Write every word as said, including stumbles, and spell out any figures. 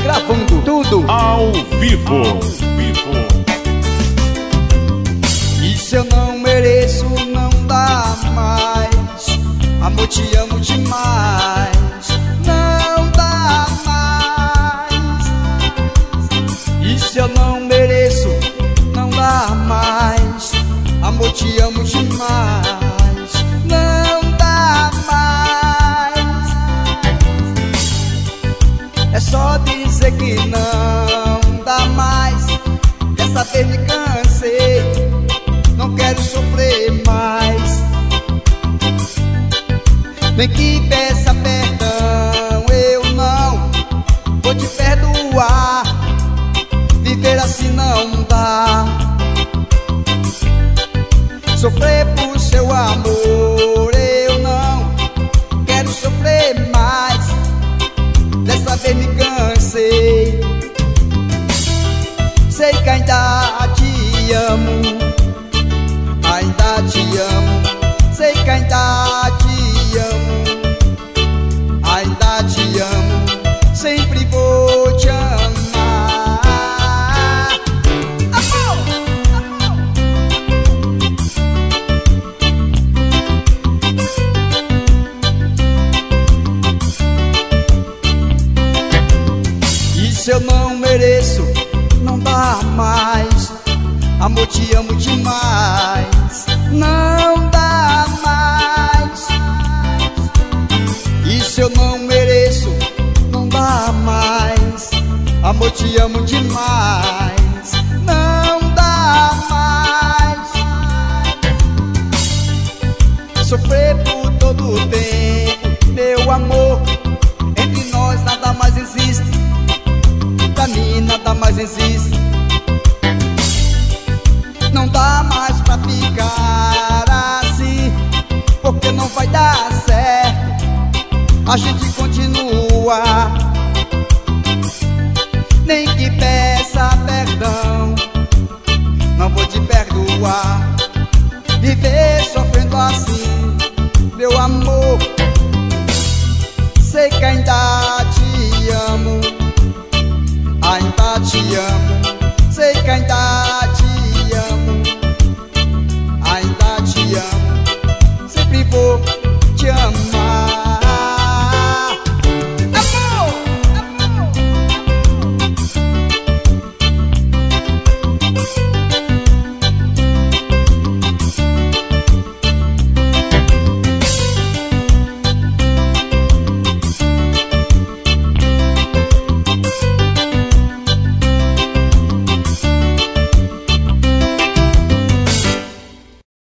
gravando tudo ao vivo. Ao vivo. E se eu não mereço, não dá mais. Amor, te amo demais. Não dá mais. E se eu não mereço, não dá mais. Amor, te amo demais. Não dá mais. É só dizer que não dá mais. Dessa vez me cansei, não quero sofrer mais. Nem que peça perdão, eu não vou te perdoar. Viver assim não dá. Sofrer por seu amor, eu não quero sofrer mais. Dessa vez me cansei. Sei que ainda te amo, ainda te amo. Sei que ainda te amo, ainda te amo. Sempre vou te amar. Amor, amor. E se eu não mereço, não dá mais. Amor, te amo demais. Não dá mais. E se eu não mereço, não dá mais. Amor, te amo demais. Não dá mais. Sofrer por todo o tempo, meu amor. Entre nós nada mais existe. Pra mim nada mais existe. Não dá mais pra ficar assim, porque não vai dar certo. A gente continua. Nem que peça perdão, não vou te perdoar. Viver sofrendo assim, meu amor. Sei que ainda te amo, ainda te amo. Sei que ainda te amo, ainda te amo.